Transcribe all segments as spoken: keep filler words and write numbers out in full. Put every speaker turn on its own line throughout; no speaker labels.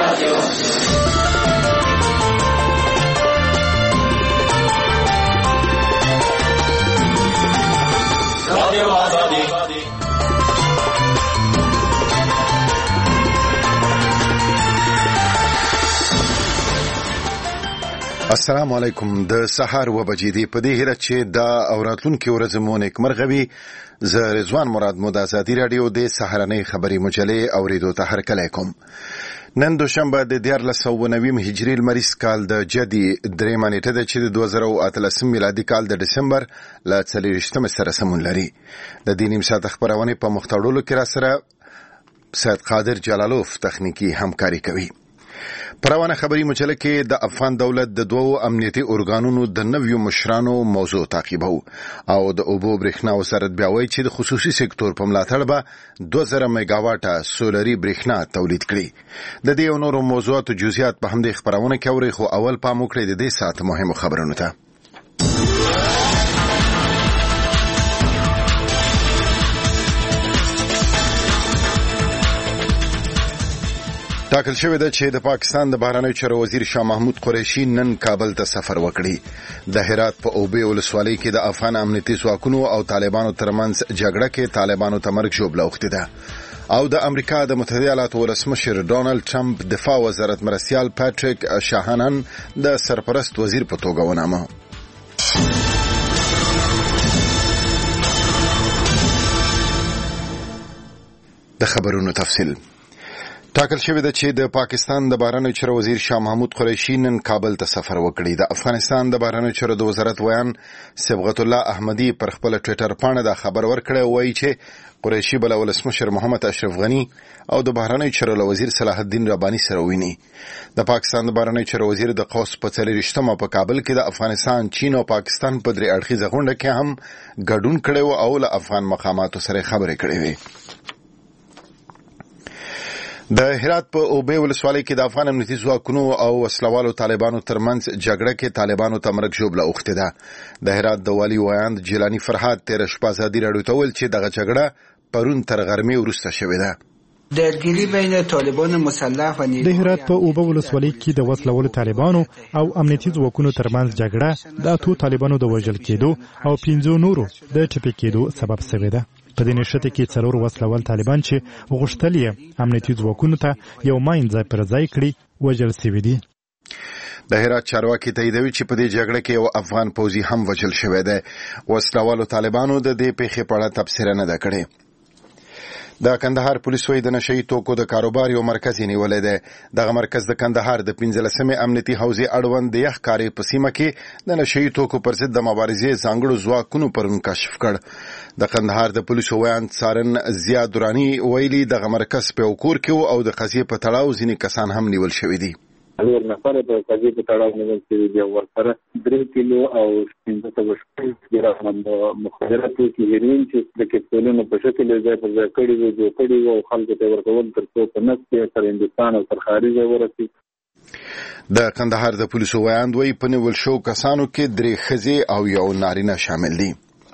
السلام علیکم. د سحر و بجې دی په دې هیله چې دا اوراتونکو ورځ مو نیکمرغه وي. زه رضوان مراد مو د آزادي رادیو د سحرنۍ خبري مجلې اوریدو ته هرکلی کوم. نن دوشنبه د دیارلس سوه نوي هجري لمریز کال د جدي درېیمه نیټه ده چې د دوه زره او اتلسم میلادي کال د ډسمبر له څلېرویشتمې سره سمون لري. د دې نیم ساعت خبرونه په مختړولو کې را سره سید قادر جلالوف تخنیکی همکاري کوي. پروانه خبري مجله کې د افغان دولت د دوو امنیتي ارګانونو د نویو مشرانو موضوع تعقیبو او د اوبو برېښنا وزارت بیا وایي چې د خصوصي سکتور په ملاتړ به دوه زره میگاواټه سولري برېښنا تولید کړي. د دې او نورو موضوعاتو جزئیات په همدې خبرونه کې اوري، خو اول پام وکړئ د دې ساعت مهمو خبرونو ته. ټاکل شوی ده چې د پاکستان د بهرنیو چارو وزیر شاه محمود قریشي نن کابل ته سفر وکړي. د هرات په اوبې ولسوالۍ کې د افغان امنیتي ځواکونو او طالبانو ترمنځ جګړه کې طالبانو ته مرګ ژوبله اوښتې ده. او د امریکا د متحده ایالاتو ولسمشر ډونالد ټرمپ دفاع وزارت مرستیال پاتریک شاهانن د سرپرست وزیر په توګه ونامه. د خبرونو تفصیل. ټاکل شوی ده چې د پاکستان د بهرنیو چارو وزیر شاه محمود قریشي نن کابل ته سفر وکړي. د افغانستان د بهرنیو چارو د وزارت ویان صبغت الله احمدي پر خپل ټوئیټر باندې دا خبر ورکړی، وایي چې قریشي بل ولسمشر محمد اشرف غنی او د بهرنیو چارو وزیر صلاح الدین رباني سره ویني. د پاکستان د بهرنیو چارو وزیر د قوس په څلېرویشتمه په کابل کې د افغانستان، چین او پاکستان په درې اړخیزه غونډه کې هم ګډون کړی او له افغان مقاماتو سره خبرې کړې وې. د هرات په اوبې ولسوالۍ کې د افغان امنیتي ځواکونو او وسلوالو طالبانو ترمنځ جګړه کې طالبانو ته مرګ ژوبله اوښتې ده. د هرات د والي ویاند جیلانی فرهاد تېره شپه ازادي راډیو ته وویل چې دغه جګړه پرون تر غرمې وروسته شوې ده.
درگیری بین طالبان مسلح و
د هرات په اوبه ولسوالۍ کې د وسلوالو طالبانو او امنیتي ځواکونو ترمنځ جګړه د اتو طالبانو د وژل کېدو او پنځو نورو د ټپي کېدو سبب شوې ده. په دې نښته کې څلور وسلوال طالبان چې غوښتل یې امنیتي ځواکونو ته یو ماین ځای پر ځای کړي وژل شوي دي.
د هرات چارواکي تاییدوي چې په دې جګړه کې یو افغان پوځي هم وژل شوی دی. وسلوالو طالبانو د دې پیښې په اړه تبصره نه ده کړې. د کندهار پولیسو د نشئی توکو د کاروبار یو مرکز نیولې ده. دغه مرکز د کندهار د پنځلسمې امنیتي حوزې اړوند د یخ کاري په سیمه کې د نشئی توکو پر ضد د مبارزې ځانګړو ځواکونو پرون کشف کړ. د کندهار د پولیسو ویاند سارن زیا دورانی ویلي دغه مرکز په کور کې او د قضیې په تړاو ځینې کسان هم نیول شوي دي.
نور نفر په قضیې په تړاو نیول شوي دي او ورسره درې کیلو او پنځه سوه شپږ ګرام مخدرات توکي هیروین چې د کپسولونو په شکل ځای پر ځای کړي وو جوړ کړي وو او خلکو ته ورکول تر څو په نس کې تر هندوستان او تر خارجه ورسي.
د کندهار د پولیسو ویاند وایي په نیول شوو کسانو کې درې ښځې او یو نارینه شامل دي.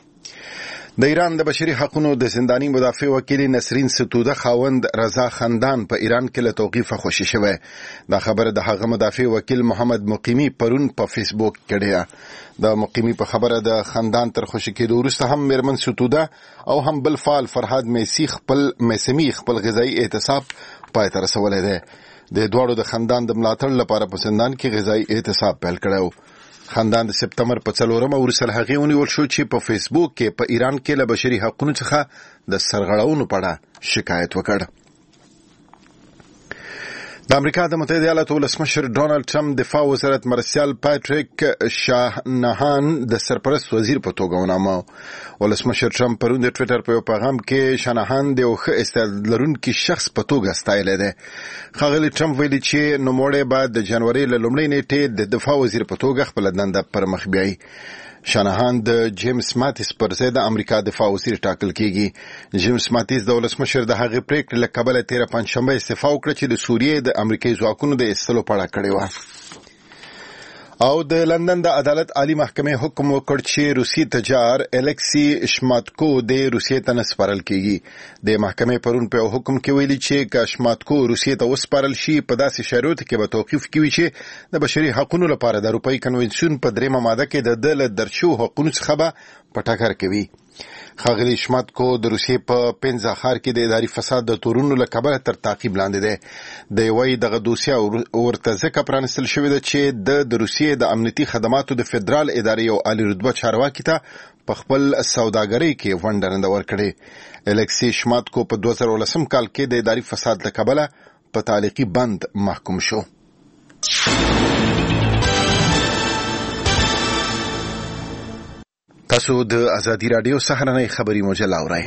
د ایران د بشري حقوقو د زنداني مدافع وکیل نسرین ستوده خاوند رضا خندان په ایران کې له توقیفه خوشی شوی. دا خبره د هغه مدافع وکیل محمد مقیمی پرون په فیسبوک کړه. د مقیمی په خبره د خندان تر خوشی کېدو وروسته هم میرمن ستوده او هم بل فعال فرهاد میسی خپل میسمی خپل غذایی احتساب پای ته رسولی دی. د دواړو د خندان د ملاتړ لپاره په زندان کې غذایی احتساب پیل کړو. خندان د سپتمبر په څلورمه وروسته هغه ونیول شو چې په فیسبوک کې په ایران کې له بشري حقوقو څخه د سرغړونو په اړه شکایت وکړ. د امریکا د متحده ایالاتو ولسمشر ډونالد ټرمپ دفاع وزارت مرستیال پاتریک شاهانن د سرپرست وزیر په توګه ونامه. ولسمشر ټرمپ پرون د ټوئیټر په یو پیغام کې شاهانن د یو ښه استعداد لرونکي شخص په توګه ستایلی دی. ښاغلي ټرمپ ویلي چې نوموړی باید د جنوري له لومړۍ نیټې د دفاع وزیر په توګه خپله دنده پر مخ بیایي. شانهان د جیمز ماتیس پر ځای د امریکا دفاع وزیر ټاکل کیږي. جیمز ماتیس د ولسمشر د هغې پریکړې له کبله تېره پنجشنبه استعفا وکړه چې د سوریې د امریکایي ځواکونو د ایستلو په اړه کړې وه. او د لندن د عدالت عالی محکمې حکم وکړ چې روسي تجار الکسی شماتکو د روسیې ته نسپارل کیږي. د محکمې پرون په حکم کې ویلي چې که شماتکو روسیې ته وسپارل شي په داسې شرایطو کې به توقیف کوي چې د بشري حقوقو لپاره د اروپایي کنونسیون په دریمه ماده کې د د درشو حقوقو څخه به په ټکر کوي. ښاغلي شماتکو د روسیې په پنځه ښار کې د اداري فساد د تورونو له کبله تر تعقیب لاندې دی. د یوې دغه دوسیه ورته ځکه پرانستل شوې ده چې د د روسیې د امنیتي خدماتو د فدرال ادارې یو عالی رتبه چارواکي ته په خپل سوداګرۍ کې ونډه رانده ورکړې. الکسی شماتکو په دوه زره ولسم کال کې د اداري فساد له کبله په تعلیقي بند محکوم شو. تاسو د ازادي رادیو سهارنۍ خبري مجله اورئ.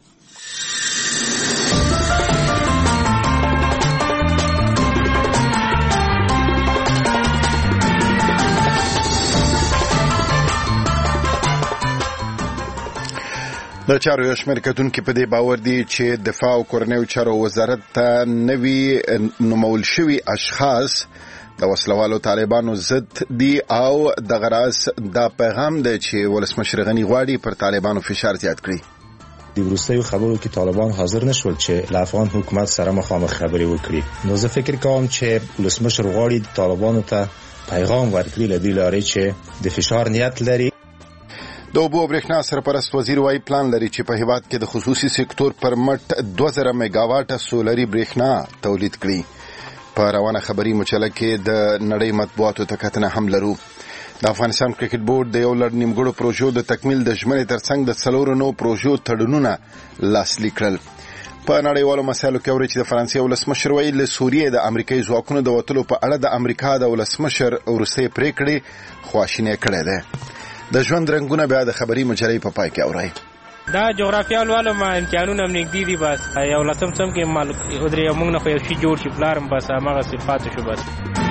د چارو یو شمېر کتونکي په دې باور دي چې دفاع او کورنیو چارو وزارت ته نوي نومول شوي اشخاص د وسلوالو طالبانو ضد دي او د غراس دا پیغام دی چې ولسمشر غنی غواړي پر طالبانو فشار زیات کړي.
د وروستیو خبرو کې طالبان حاضر نشول چې له افغان حکومت سره مخامخ خبرې وکړي. نو زه فکر کوم چې ولسمشر غواړي طالبانو ته پیغام ورکړي له دې لارې چې د فشار نیت لري.
د اوبو او برېښنا سرپرست وزیر وايي پلان لري چې په هیواد کې د خصوصي سکتور پر مټ دوه زره میگاواټه سولري برېښنا تولید کړي. په روانه خبري مجله کې د نړۍ مطبوعاتو ته کتنه هم لرو. د افغانستان کرکټ بورډ د یو لړ نیمګړو پروژو د تکمیل د ژمنې ترڅنګ د څلورو نو پروژو تړونونه لاسلیک کړل. په نړیوالو مسایلو کې اوري چې د فرانسې ولسمشر ویلي له سوریې د امریکایي ځواکونو د وتلو په اړه د امریکا د ولسمشر وروستۍ پریکړې خواشینی کړې ده. د ژوند رنګونه بیا د خبري مجلې په پای کې اورئ.
دا جغرافیال والو ما امتحانونه هم نږدې دي، بس یو لسم سم کې مال ودرې موږ نه خو یو شي جوړ شي پلارم بس هماغه صفات شو بس.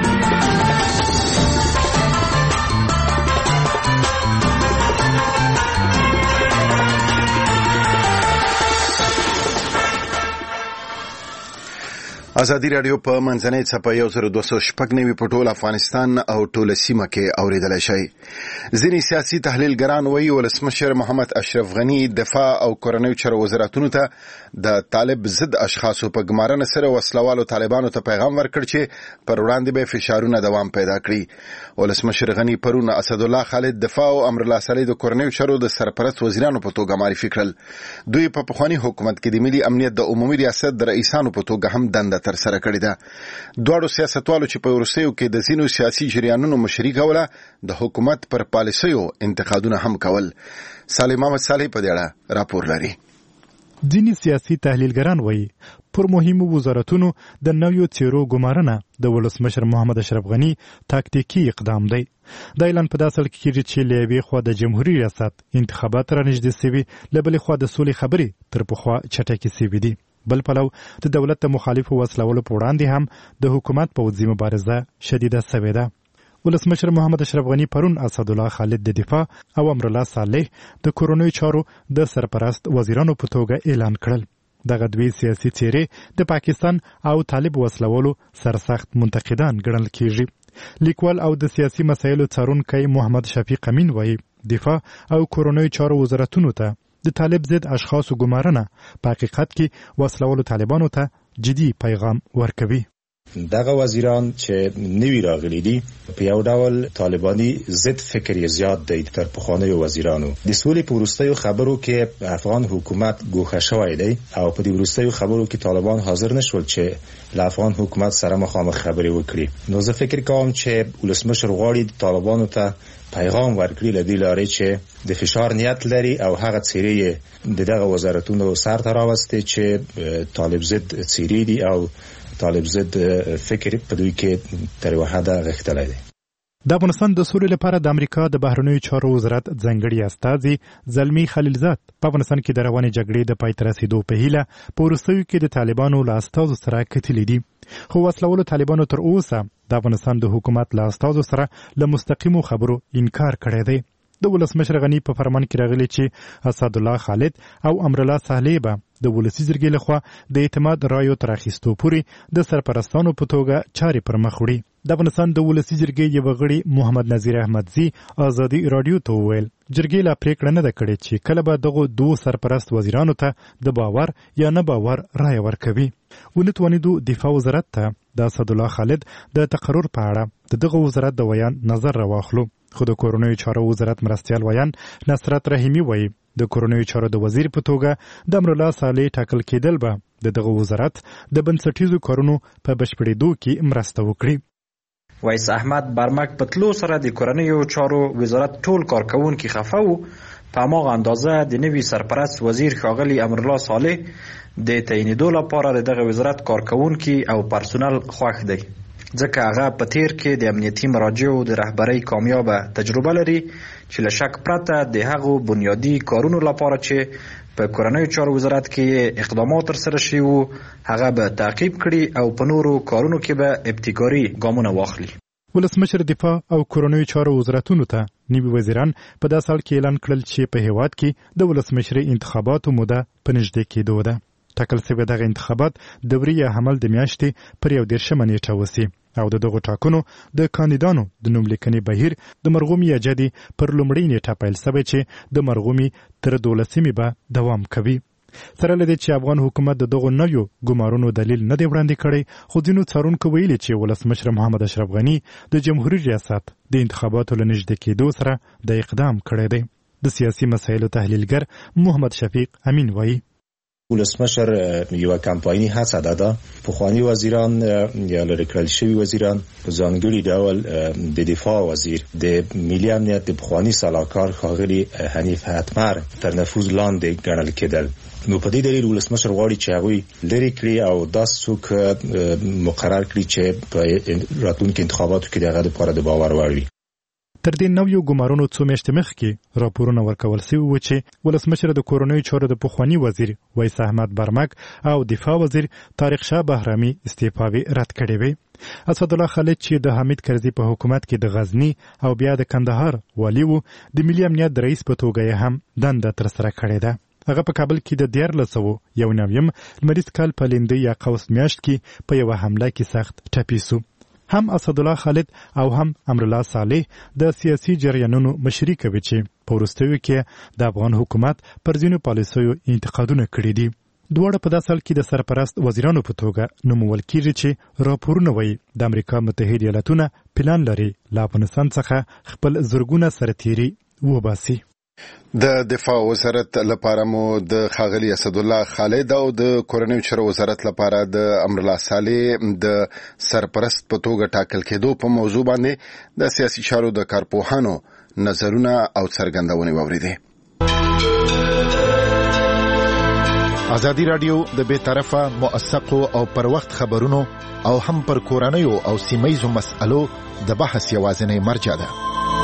ازادي رادیو په منځنۍ څپه یو زر دوه سوه شپږ نوي په ټول افغانستان او ټوله سیمه کې اوریدلی شئ. ځینې سیاسي تحلیلګران وایي ولسمشر محمد اشرف غني دفاع او کورنیو چارو وزارتونو ته د طالب ضد اشخاصو په ګمارنه سره وسلوالو طالبانو ته پیغام ورکړ چې پر وړاندې به فشارونه دوام پیدا کړي. ولسمشر غني پرون اسدالله خالد دفاع او امرالله صالح د کورنیو چارو د سرپرست وزیرانو په توګه معرفي کړل. دوی په پخواني حکومت کې د ملي امنیت د عمومي ریاست د رئیسانو په توګه هم دنده تر سره کړې ده. دواړو سیاستوالو چې په وروستیو کې د ځینو سیاسي جریانونو مشري کوله د حکومت پر پالیسیو انتقادونه هم کول. صالح محمد صالح په دې اړه راپور لري.
ځینې سیاسي تحلیلګران وایي پر مهمو وزارتونو د نویو څیرو ګمارنه د ولسمشر محمد اشرف غني تاکتیکي اقدام دی. دا اعلان په داسې حال کې کېږي چې له یوې خوا د جمهوري ریاست انتخابات رانږدې سوي، له بلې خوا د سولې خبرې تر پخوا چټکې سوي دي. بل پلو د دولت د مخالفو وسلولو په وړاندې هم د حکومت پوځي مبارزه شدیده سوې ده. ولسمشر محمد اشرف غني پرون اسدالله خالد د دفاع او امرالله صالح د کورنیو چارو د سرپرست وزیرانو په توګه اعلان کړل. دغه دوی سیاسي څیرې د پاکستان او طالب وسلولو سرسخت منتقدان ګڼل کیږي. لیکوال او د سیاسي مسایلو څارونکی محمد شفیق امین وایي دفاع او کورنیو چارو وزارتونو ته د طالب ضد اشخاصو ګمارنه په حقیقت کې وسلولو طالبانو ته جدي پیغام ورکوي.
دغه وزیران چې نوی راغلي دي په یو ډول طالباني ضد فکر یې زیات دی تر پخوانیو وزیرانو. د سولې په وروستیو خبرو کې افغان حکومت ګوښه شوی دی او په دې وروستیو خبرو کې طالبان حاضر نشول چې له افغان حکومت سره مخامخ خبرې وکړي. نو زه فکر کوم چې ولسمشر غواړي طالبانو ته پیغام ورکړي له دې لارې چې د فشار نیت لري او هغه څیرې د دغه وزارتونو سر ته راوستي چې طالب ضد څیرې دي او طالب ضد فکر په دوی کې تر یوه حده غښتلی دی.
د افغانستان د سولې لپاره د امریکا د بهرنیو چارو وزارت ځانګړي استازي زلمي خلیلزاد په افغانستان کې د روانې جګړې د پای ته رسېدو په هیله په وروستیو کې د طالبانو له استازو سره کتلي دي. خو وسلولو طالبانو تر اوسه د افغانستان د حکومت له استازو سره له مستقیمو خبرو انکار کړی دی. د ولسمشر غني په فرمان کې راغلي چې اسدالله خالد او امرالله صالح به د ولسي جرګې لخوا د اعتماد رایو تر اخیستو پورې د سرپرستانو په توګه چارې پر مخ وړي. د افغانستان د ولسی جرګې یو غړي محمد نذیر احمدزی ازادي رادیو ته وویل جرګې لا پریکړه نه ده کړې چې کله به دغه دوه سرپرست وزیرانو ته د باور یا نه باور رایه ورکوي. ونتوانیدو دفاع وزارت ته د اسدالله خالد د تقرر په اړه د دغه وزارت د ویان نظر راواخلو. خو د کورنیو چارو وزارت مرستیال ویان نصرت رحیمی وایي د کورنیو چارو د وزیر په توګه د امرالله صالح ټاکل کېدل به د دغه وزارت د بنسټیزو کارونو په بشپړېدو کې مرسته وکړي.
وایس احمد برمک په تلو سره د کورنیو چارو وزارت ټول کارکونکي خفه وو. په هماغه اندازه د نوي سرپرست وزیر ښاغلي امرالله صالح د تعینېدو لپاره د دغه وزارت کارکونکي او پرسونل خوښ دی، ځکه هغه په تیر کې د امنیتي مراجعو د رهبرۍ کامیابه تجربه لري چې له شک پرته د هغو بنیادي کارونو لپاره چې په کورنیو چارو وزارت کې اقدامات ترسره شوي وو هغه به تعقیب کړي او په نورو کارونو کې به ابتکاري ګامونه واخلي.
ولسمشر دفاع او کورنیو چارو وزارتونو ته نوي وزیران په داسې حال کې اعلان کړل چې په هیواد کې د ولسمشرۍ انتخاباتو موده په نږدې کېدو ده. ټاکل شوي دغه انتخابات دوري یا حمل د میاشتې پر یو دېرشمه نیټه وسي او د دغو ټاکنو د کاندیدانو د نوملیکنې بهیر د مرغومي یا جدي پر لومړۍ نیټه پیل شوی چې د مرغومي تر دولسمې به دوام کوي. سره له دې چې افغان حکومت د دغو نویو ګمارونو دلیل نه دی وړاندې کړی، خو ځینو څارونکو ویلي چې ولسمشر محمد اشرف غني د جمهوریت ریاست د انتخاباتو له نږدې کېدو سره د اقدام کړی دی. د سیاسي مسایلو تحلیلګر محمد شفیق امین وایي
ولسمشر یو کمپایني هڅه داده پخوانی وزیران یا لرې کړل شوي وزیران په ځانګړي ډول د دفاع وزیر د ملي امنیت د پخوانی سلاکار ښاغلي حنیف حتمر تر نفوذ لاندې ګڼل کېدل. نو په دې دلیل ولسمشر غواړي چې هغوی لرې کړي او داسې څوک مقرر کړي چې په راتلونکي انتخاباتو کې د هغه دپاره د باور وړ وي.
تر دې نویو ګمارونو څو میاشتې مخکې راپورونه ورکول شوي وو چې ولسمشر د کورنیو چارو د پخواني وزیر ویس احمد برمک او دفاع وزیر طارق شاه بهرامي استعفاوې رد کړې وې. اسدالله خالد چې د حمید کرزي په حکومت کې د غزني او بیا د کندهار والي وو د ملي امنیت د رئیس په توګه یې هم دنده ترسره کړې ده. هغه په کابل کې د دیارلس سوه یو نویم لمریز کال په لیندۍ یا قوس میاشت کې په یوه حمله کې سخت ټپي سو. هم اسدالله خالد او هم امرالله صالح د سیاسي جریانونو مشري کوي چې په وروستیو کې د افغان حکومت پر ځینو پالیسیو انتقادونه کړي دي. دواړه په داسې حال کې د سرپرست وزیرانو په توګه نومول کېږي چې راپورونه وایي د امریکا متحده ایالتونه پلان لري له افغانستان څخه خپل زرګونه سرتیري وباسي.
د دفاع وزارت لپاره مو د ښاغلي اسدالله خالد او د کورنیو چارو وزارت لپاره د امرالله صالح د سرپرست په توګه ټاکل کېدو په موضوع باندې د سیاسي چارو د کارپوهانو نظرونه او څرګندونې واورېدې. ازادي راډیو د بې طرفه موثقو او پر وخت خبرونو او هم پر کورنیو او سیمهیزو مسألو د بحث یوازینی مرجع ده.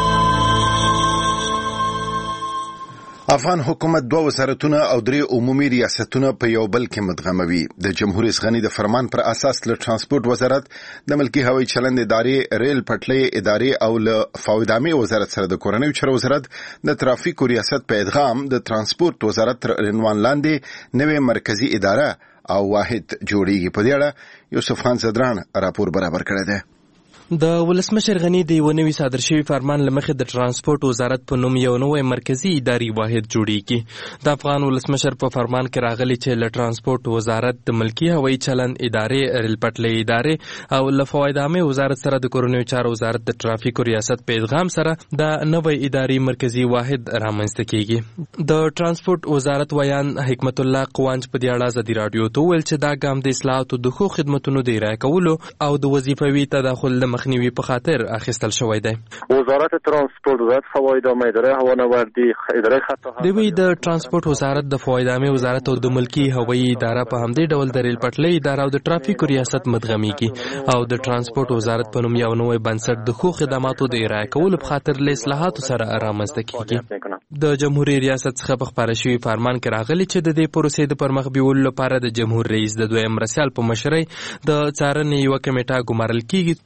افغان حکومت دوه وزارتونه او درې عمومي ریاستونه په یو بل کې مدغموي. د جمهور رئیس غني د فرمان پر اساس له ترانسپورت وزارت د ملکی هوایي چلند ادارې، ریل پټلۍ ادارې او له فواد عامه وزارت سره د کورنیو چارو وزارت د ترافیکو ریاست په ادغام د ترانسپورت وزارت تر عنوان لاندې نوې مرکزی اداره او واحد جوړیږي. په دې اړه یوسف خان زدران راپور برابر کړی دی.
د ولسمشر غني د یو نوي صادر شوي فرمان له مخې د ترانسپورت وزارت په نوم یو نوی مرکزی اداري واحد جوړیږي. د افغان ولسمشر په فرمان کې راغلي چې له ترانسپورت وزارت د ملکی هوایي چلند ادارې، ریل پټلۍ ادارې او له فواید عامه وزارت سره د کورنیو چارو وزارت د ترافیکو ریاست په ادغام سره د نوی اداري مرکزی واحد رامنځته کیږي. د ترانسپورت وزارت ویان حکمت الله قوانج په دې اړه ازادي راډیو ته ویل چې دا ګام د اصلاحاتو د ښو خدمتونو د ارائه کولو او د وظیفوي تداخل د مخنیوي په خاطر اخیستل شوی دی.
وزارت ترانسپورت وزارت فواید عامه اداره هوانوردی اداره خط
دوی د ترانسپورت وزارت د فواید عامه وزارت او د ملکی هوایي اداره په همدې ډول د ریل پټلۍ اداره او د ترافیکو ریاست مدغمیږي او د ترانسپورت وزارت په نوم یو نوی بنسټ د ښو خدماتو د ارائه کولو په خاطر له اصلاحاتو سره رامنځته کیږي. د جمهوریت ریاست څخه په خپاره شوي فرمان کې راغلي چې د دې پروسې د پرمخ بیولو لپاره د جمهور رئیس د دویم مرستیال په مشرۍ د څارنې یوه کمیټه ګمارل کیږي څو د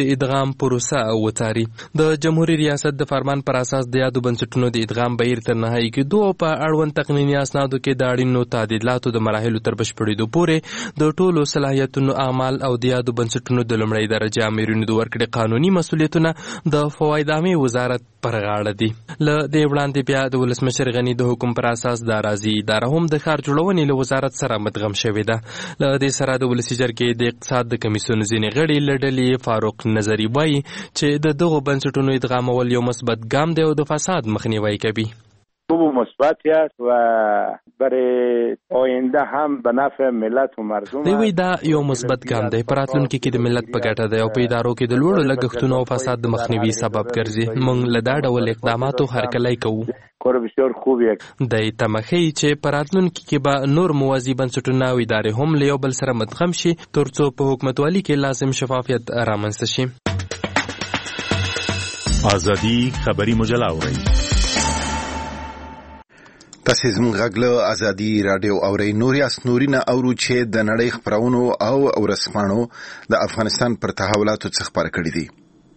د ادغام پروسه وڅاري. د جمهوریت ریاست د فرمان پر اساس د یادو بنسټونو د ادغام بهیر تر نهایي کېدو په اړوند تقنیني اسنادو کې د اړینو تعدیلاتو د مراحلو تر بشپړېدو پورې د ټولو صلاحیتونو اعمال او د یادو بنسټونو د لومړۍ درجه امرونو د ورکړې قانوني مسؤلیتونه د فواید عامې وزارت پر غاړه دي. له دې وړاندې بیا د ولسمشر غني د حکم پر اساس د اراضي اداره هم د ښار جوړونې له وزارت سره مدغم شوې ده. له دې سره د ولسي جرګې د اقتصاد د کمیسیون ځینې غړي له ډلې فاروق نظري وایي چې د دغو بنسټونو ادغامول یو مثبت ګام دی او د فساد مخنیوی کوي.
خوب مثبتی است و برای آینده هم به نفع ملت و مردم.
دوی دا یو مثبت ګام دی په راتلونکي کې د ملت په ګټه دی او په ادارو کې د لوړو لګښتونو او فساد د مخنیوي سبب ګرځي. موږ له دا ډول اقداماتو هرکلی کوو.
کار بسیار خوبی است.
د تمخی چې په راتلونکي کې به نور موازی بنسټونه او ادارې هم له یو بل سره مدغم شي ترڅو په حکومتوالي کې لازم شفافیت رامنځته شي.
ازادي خبری مجله اورئ.
تاسې زموږ غږ له ازادي راډیو اورئ. نورې اسنورینه اورو چې د نړۍ خپرونو او ورځپاڼو د افغانستان پر تحولاتو څخه خبره کړې دي.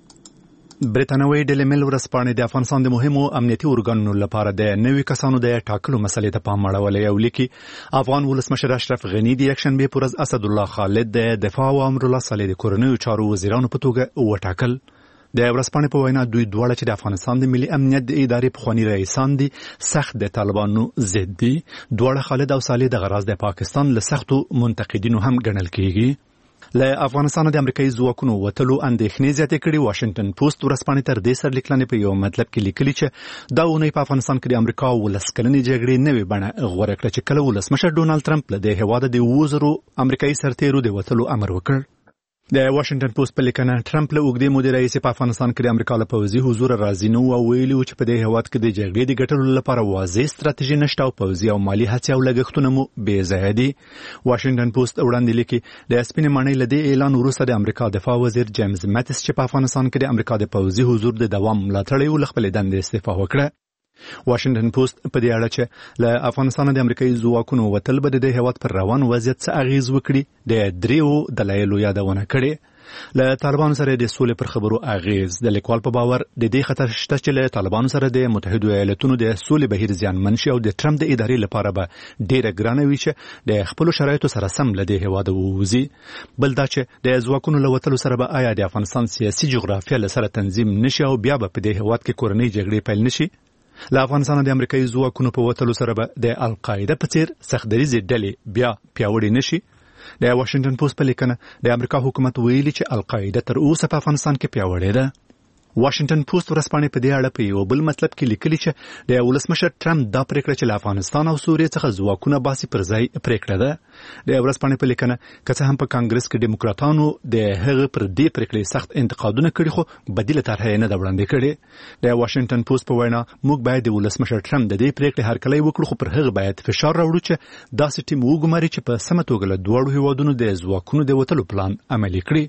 برېټانوي ډیلی میل ورځپاڼې د افغانستان د مهمو امنیتي ارګانونو لپاره د نوي کسانو د ټاکلو مسلې ته پام اړولی او لیکي افغان ولسمشر اشرف غني د یکشنبې په ورځ اسدالله خالد د دفاع او امرالله صالح د کورنیو چارو وزیرانو په توګه وټاکل. د ورځپاڼې په وینا دوی دواړه چې د افغانستان د ملي امنیت د ادارې پخواني رئیسان دي سخت د طالبانو ضد دي. دواړه خالد او صالح د غراز د پاکستان له سختو منتقدینو هم ګڼل کیږي. له افغانستان د امریکایي ځواکونو وتلو اندېښنې زیاتې کړي. واشنگټن پوسټ ورځپاڼې تر دې سرلیکلنې په یو مطلب کې لیکلي چې دا اونۍ په افغانستان کې د امریکا ولس کلنې جګړې نوې بڼه غوره کړه چې کله ولسمشر ډونالد ټرمپ له دې هېواده د اووه زرو امریکایي سرتیرو د وتلو امر وکړ. د واشنگټن پوسټ په لیکنه ټرمپ له اوږدې مودې راهیسې په افغانستان کې د امریکا له پوځي حضور راضي نه و او ویلي و چې په دې هېواد کې د جګړې د ګټلو لپاره واضح ستراتیژي نشته او پوځي او مالي هڅې او لګښتونه مو بې ځایه دي. واشنگټن پوسټ وړاندې لیکي د سپینې ماڼۍ له دې اعلان وروسته د امریکا دفاع وزیر جیمز ماتیس چې په افغانستان کې د امریکا د پوځي حضور د دوام ملاتړ یې له خپلې دندې استعفا وکړه. واشنگټن پوسټ په دې اړه چې له افغانستان د امریکایي ځواکونو وتل به د دې هېواد پر روان وضعیت څه اغیز وکړي د دریو دلایلو یادونه کړې. له طالبانو سره د سولې پر خبرو اغیز د لیکوال په باور د دې خطر شته چې له طالبانو سره د متحده ایالاتونو د سولې بهیر زیانمن شي او د ټرمپ د ادارې لپاره به ډېره ګرانه وي چې د خپلو شرایطو سره سم له دې هېواده ووځي. بل دا چې د ځواکونو له وتلو سره به آیا د افغانستان سیاسي جغرافیه له سره تنظیم نشي او بیا به په دې هېواد کې کورنۍ جګړې پیل نشي. له افغانستان د امریکایي ځواکونو په وتلو سره به د القاعده په څیر سختدریزې ډلې بیا پیاوړې نشي. د واشنگټن پوسټ په لیکنه د امریکا حکومت ویلي چې القاعده تر اوسه په افغانستان کې پیاوړې ده. واشنگټن پوسټ ورځپاڼې په دې اړه په یو بل مطلب کې لیکلي چې د ولسمشر ټرمپ دا پریکړه چې له افغانستان او سوریې څخه ځواکونه باسي پر ځای پریکړه ده. د ورځپاڼې په لیکنه که څه هم په کانګرس کې ډیموکراتانو د هغه پر دې پریکړې سخت انتقادونه کړي خو بدیله طرح یې نه ده وړاندې کړې. د واشنگټن پوسټ په وینا موږ باید د ولسمشر ټرمپ د دې پریکړې هرکلی وکړو خو پر هغه باید فشار راوړو چې داسې ټیم وګماري چې په سمه توګه له دواړو هېوادونو د ځواکونو د وتلو پلان عملي کړي.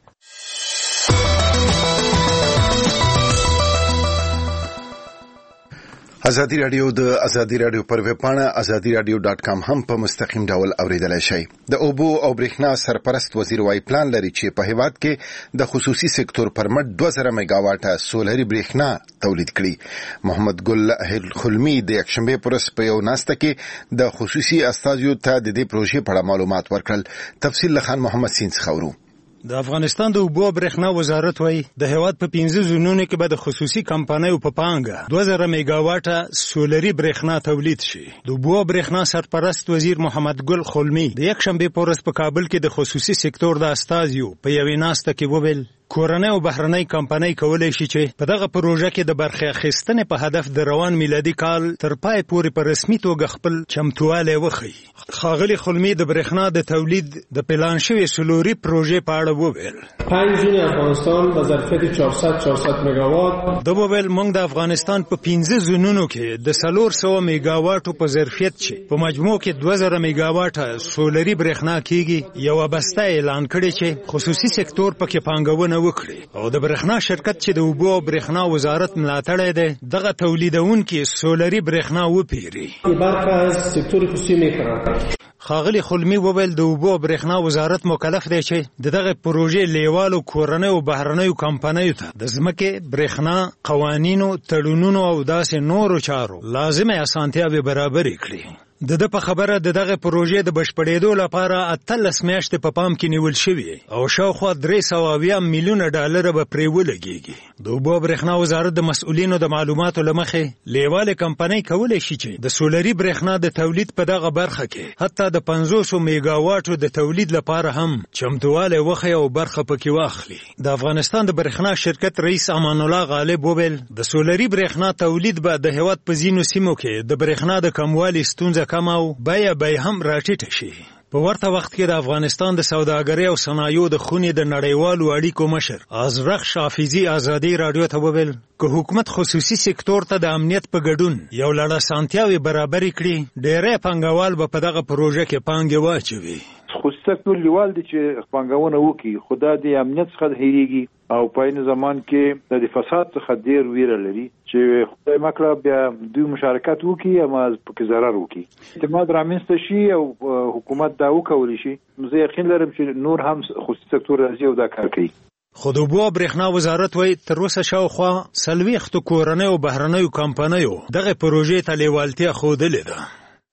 ازادي راډیو د ازادي راډیو پر ویب پاڼه ازادي راډیو ډاټ کام هم په مستقیم ډول اوریدلای شئ. د اوبو او برېښنا سرپرست وزیر وايي پلان لري چې په هیواد کې د خصوصي سکتور پر مټ دوه زره میگا واټه سولري برېښنا تولید کړي. محمد ګل خلمی د یکشنبې پر ورځ په یو ناسته کې د خصوصي استازیو ته د دې پروژې په اړه معلومات ورکړل. تفصیل له خان محمد سین څخه ورو.
د افغانستان د اوبو برېښنا وزارت وایي د هېواد په پنځه زونونو کې به د خصوصي کمپنیو په پانګه دوه زره میگا واټه سولري برېښنا تولید شي. د اوبو برېښنا سرپرست وزیر محمد ګل خلمی د یکشنبې په ورځ په کابل کې د خصوصي سکتور د استازیو په یوې ناسته کې وویل کورنۍ او بهرنۍ کمپنۍ کولی شي چې په دغه پروژه کې د برخې اخیستنې په هدف د روان میلادي کال تر پای پورې په رسمي توګه خپل چمتووالی وښیي. ښاغلي خلمی د برېښنا د تولید د پلان شوې سولري پروژې په اړه وویل
پنج زون افغانستان به ظرفیت چهارصد چهارصد میگاوات
د وویل موږ د افغانستان په پنځه زونونو کې د څلور سوه میگاواټو په ظرفیت چې په مجموع کې دوه زره میگاواټه سولري برېښنا کېږي یوه بسته اعلان کړې چې خصوصي سکتور پکې پانګونه وکړي او د برېښنا شرکت چې د اوبو او برېښنا وزارت ملاتړی دی دغه تولیدونکي سولري برېښنا وپیري.
برخه از سکتور خصوصی میکنند.
ښاغلي خلمي وویل د اوبو او برېښنا وزارت مکلف دی چې د دغه پروژې لیوالو کورنیو او بهرنیو کمپنیو ته د ځمکې برېښنا قوانینو تړونونو او داسې نورو چارو لازمه اسانتیاوې برابرې کړي. د د په خبره د دغه پروژې د بشپړېدو لپاره اتلس میاشتې په پام کې نیول شوي او شاوخوا درې سوه اویا میلیونه ډالره به پرې ولګېږي. د اوبو برېښنا وزارت د مسؤلینو د معلوماتو له مخې لیوالې کمپنۍ کولی شي چې د سولري برېښنا د تولید په دغه برخه کې حتی د پنځوسو میګا واټو د تولید لپاره هم چمتووالی وښیي او برخه پکې واخلي. د افغانستان د برېښنا شرکت رئیس امان الله غالب وویل د سولري برېښنا تولید به د هېواد په ځینو سیمو کې د برېښنا د کموالي ستونزه کم او بیه به هم راټیټه شي. په ورته وخت کې د افغانستان د سوداګرۍ او صنایعو د خونې د نړیوالو اړیکو مشر ازرخ حافظي ازادي رادیو ته وویل که حکومت خصوصي سکتور ته د امنیت په ګډون یو لړ اسانتیاوې برابرې کړي ډېری پانګوال به په دغه پروژه کې پانګې واچوي.
خصوصي سکتور لیوال دی چې پانګونه وکړي خو دا د امنیت څخه هېرېږي او په عین زمان کې د فساد څخه ډېر ویره لري چې خدای مکړه بیا دوی مشارکت وکړي اما پکې ضرر وکړي. اعتماد رامنځته شي او حکومت دا وکولی شي. زه یقین لرم چې نور هم خصوصي سکتور راځي او دا کار کوي.
خو د اوبو برېښنا وزارت وایي تر اوسه شاوخوا څلوېښتو کورنیو او بهرنیو کمپنیو دغه پروژې ته لیوالتیا ښودلې ده.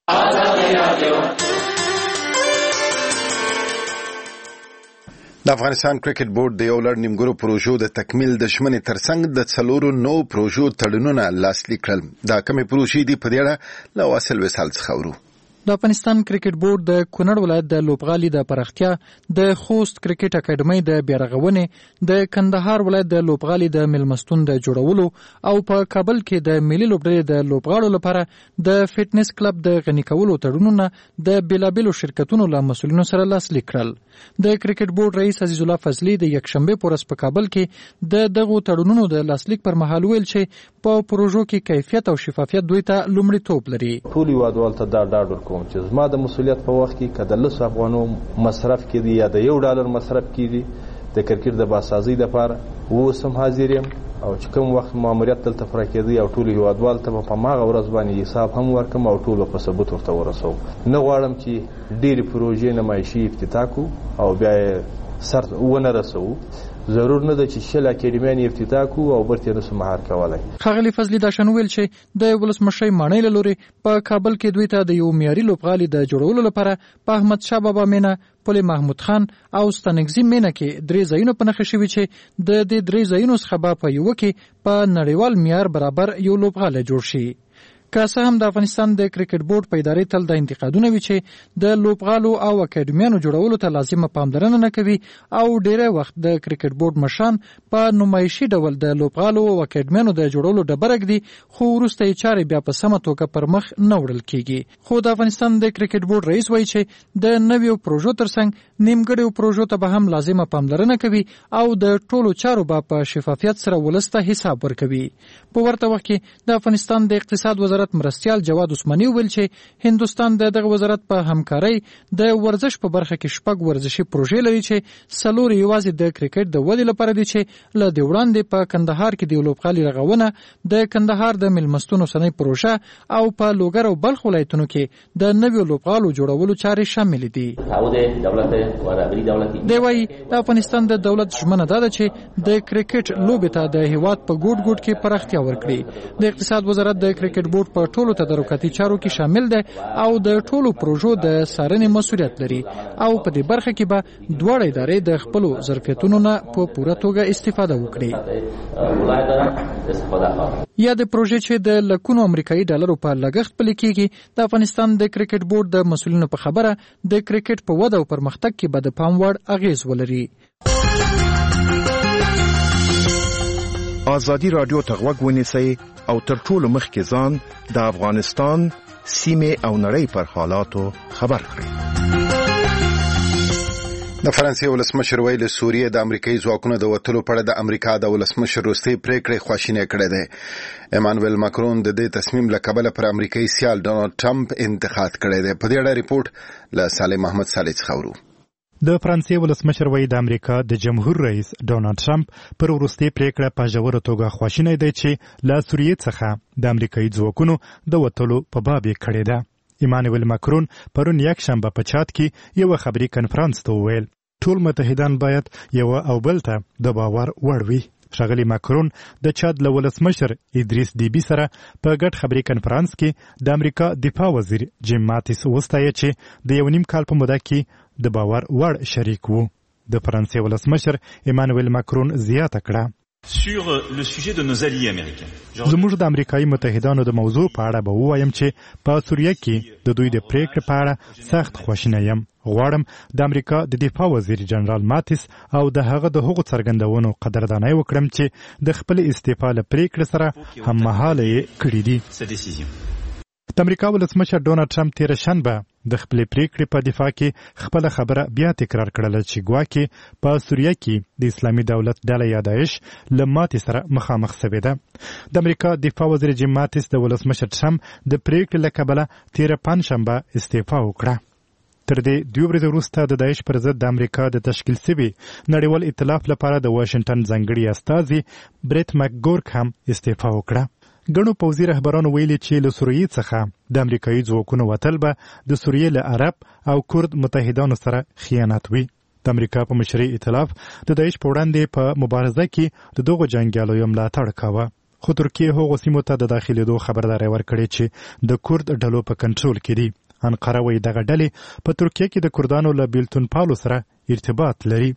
د افغانستان کرکټ بورډ د یو لړ نیمګړو پروژو د تکمیل د ژمنې ترڅنګ د څلورو نوو پروژو تړونونه لاسلیک کړل. دا کومې پروژې دي په دې اړه له واصل وصال څخه اورو.
د افغانستان کرکټ بورډ د کونړ ولایت د لوبغالي د پراختیا، د خوست کرکټ اکیډمۍ د بیارغونې، د کندهار ولایت د لوبغالي د ملمستون د جوړولو او په کابل کې د ملي لوبډلې د لوبغاړو لپاره د فټنس کلب د غني کولو تړونونه د بیلابیلو شرکتونو له مسؤلینو سره لاسلیک کړل. د کرکټ بورډ رئیس عزیز الله فضلي د یکشنبه په ورځ په کابل کې د دغو تړونونو د لاسلیک پر مهال ویل چې په پروژو کې کیفیت او شفافیت دوی ته لومړیتوب لري.
ټول هیوادوال ته دا ډاډ ورکوم چې زما د مسؤلیت په وخت کې که د لسو افغانو مصرف کېدي یا د یو ډالر مصرف کېدي د کرکټ د باسازۍ لپاره اوس هم حاضر یم او چې کوم وخت ماموریت دلته پوره کېدی او ټولو هیوادوال ته به په هماغه ورځ باندې حساب هم ورکړم او ټول به په ثبوت ورته ورسوم. نه غواړم چې ډېرې پروژې نمایشي افتتاح کړو او بیا یې سر ونه رسوو. ضرور نه ده چې شل اکیډمیانې افتتاح کړو او برته نسو مهار کولی.
ښاغلي فضلي دا شان ویل چې د ولسمشر ماڼۍ له لورې په کابل کې دوی ته د یو معیاري لوبغالي د جوړولو لپاره په احمد شاه بابا مینه، پل محمود خان او ستانکزي مینه کې درې ځایونه په نښه شوي چې د دې درې ځایونو څخه به په یوه کې په نړیوال معیار برابر یو لوبغالی جوړ شي. که څه هم د افغانستان د کرکټ بورډ په ادارې تل د انتقادونه وي چې د لوبغالو او اکیډمیانو جوړولو ته لازمه پاملرنه نه کوي او ډیری وخت د کرکټ بورډ مشران په نمایشي ډول د لوبغالو او اکیډمیانو د جوړولو ډبره ږدي خو وروسته یې چارې بیا په سمه توګه پر مخ نه وړل کیږي. خو د افغانستان د کرکټ بورډ رئیس وایي چې د نویو پروژو ترڅنګ نیمګړو پروژو ته به هم لازمه پاملرنه کوي او د ټولو چارو به په شفافیت سره ولس ته حساب ورکوي. په ورته وخت کې د افغانستان د اقتصاد وزارت مرستیال جواد عثماني ویل چې هندستان د دغه وزارت په همکارۍ د ورزش په برخه کې شپږ ورزشي پروژې لري چې څلور یوازې د کرکټ د ودې لپاره دي چې له دې وړاندې په کندهار کې د لوبغالي رغونه، د کندهار د ملمستون اوسنۍ پروژه او په لوګر او بلخ ولایتونو کې د نویو لوبغالو جوړولو چارې شامل دي. دی وايي د افغانستان د دولت ژمنه ده چې د کرکټ لوبې ته د هیواد په ګوټ ګوټ کې پراختیا ورکړي. د اقتصاد وزارت د کرکټ بورډ په ټولو تدارکاتي چارو کې شامل دی او د ټولو پروژو د څارنې مسؤلیت لري او په دې برخه کې به دواړه ادارې د خپلو ظرفیتونو نه په پوره توګه استفاده وکړي. یا د پروژې چې د لکونو امریکایي ډالرو په لګښت پلي کېږي، د افغانستان د کرکټ بورډ د مسؤلینو په خبره د کرکټ په وده او پرمختګ کې به د پام وړ اغیز ولري.
آزادي رادیو ته غوږ ونیسئ او تر ټولو مخکې ځان د افغانستان سیمې او نړۍ پر حالاتو خبر کړئ.
د فرانسې ولسمشر ویلي سوریې د امریکایي ځواکونو د وتلو په اړه د امریکا د ولسمشر وروستۍ پریکړې خواشینی کړې ده. ایمانویل ماکرون د دې تصمیم له کبله پر امریکایي سیال ډونالډ ټرمپ انتقاد کړی دی. په دې اړه ریپورت له صالح محمد صالح څخه اورو.
د فرانسې ولسمشر وایي د امریکا د جمهور رئیس ډونالډ ټرمپ پر وروستۍ پریکړه په ژوره توګه خواشینی دی چې له سوریې څخه د امریکایي ځواکونو د وتلو په باب یې کړې ده. ایمانویل ماکرون پرون یکشنبه په چاد کې یو خبري کنفرانس ته وویل ټول متحدان باید یو او بل ته د باور وړ وي. ښاغلي ماکرون د چاد له ولسمشر ادریس دیبي سره په ګډ خبري کنفرانس کې د امریکا دفاع وزیر جیم ماتیس وستایه چې د یو نیم کال په موده کې د باور وړ شریک وو. د فرانسې ولسمشر ایمانویل ماکرون زیاته کړه
sur le sujet de nos alliés américains.
زموږ د امریکایي متحدانو د موضوع په اړه به ووایم چې په سوریه کې د دوی د پریکړې په اړه سخت خواشینی یم. غواړم د امریکا د دفاع وزیر جنرال ماتیس او د هغه د هغو څرګندونو قدرداني وکړم چې د خپل استعفا له پریکړې سره هممهاله یې کړې دي. د امریکا ولسمشر ډونالډ ټرمپ تېره شنبه د خپلې پریکړې په دفاع کې خپله خبره بیا تکرار کړله چې ګواکې په سوریه کې د اسلامي دولت ډله یا داعش له ماتې سره مخامخ سوې ده. د امریکا دفاع وزیر جیم ماتیس د ولسمشر ټرمپ د پریکړې له کبله تېره پنجشنبه استعفا وکړه. تر دې دوه ورځې وروسته د داعش پر ضد د امریکا د تشکیل سوي نړیوال ائتلاف لپاره د واشنګټن ځانګړي استازي بریت مکګورک هم استعفا وکړه. ګڼو پوځي رهبرانو ویلي چې له سوریې څخه د امریکایي ځواکونو وتل به د سوریې له عرب او کورد متحدانو سره خیانت وي. د امریکا په مشرۍ ائتلاف د داعش په وړاندې په مبارزه کې د دغو جنګیالیو ملاتړ کاوه، خو ترکیه هغو سیمو ته د داخلېدو خبرداری ورکړې چې د کورد ډلو په کنټرول کې دي. انقره وایي دغه ډلې په ترکیه کې د کردانو له بیلتون پالو سره ارتباط لري.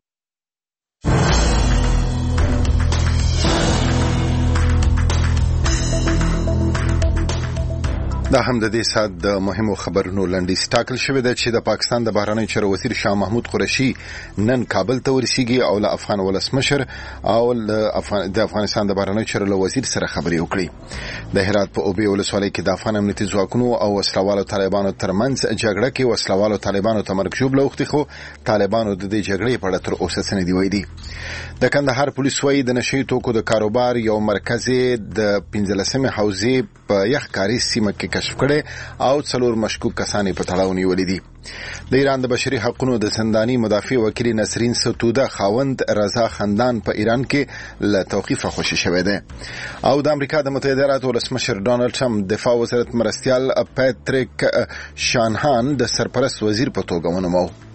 دا هم د دې سات د مهمو خبرونو لنډیز ټاکل شوې ده چې د پاکستان د بهرنی چارو وزیر شاه محمود قریشي نن کابل ته ورسیږي او له افغان ولسمشر او د افغانستان د بهرنی چارو وزیر سره خبرې وکړي. د هرات په اوبې ولسوالۍ کې د افغان امنیتي ځواکونو او وسلوالو طالبانو ترمنځ جګړه کې وسلوالو طالبانو ته مرګ ژوبله اوښتې، خو طالبانو د دې جګړې په اړه تر اوسه څه نه دي ویلي. د کندهار پولیس وایي د نشهیي توکو د کاروبار یو مرکز د پنځلسمې حوزې په یخکاري سیمه کې کشف کړي او څلور مشکوک کسان په تړاو نیولې دي. د ایران د بشري حقوقو د زنداني مدافع وکیل نسرین ستوده خاوند رضا خندان په ایران کې له توقیفه خوشي شوی دی او د امریکا د متحده ایالاتو ولسمشر ډونالډ ټرمپ دفاع وزارت مرستیال پیټریک شانهان د سرپرست وزیر په توګه ونومو.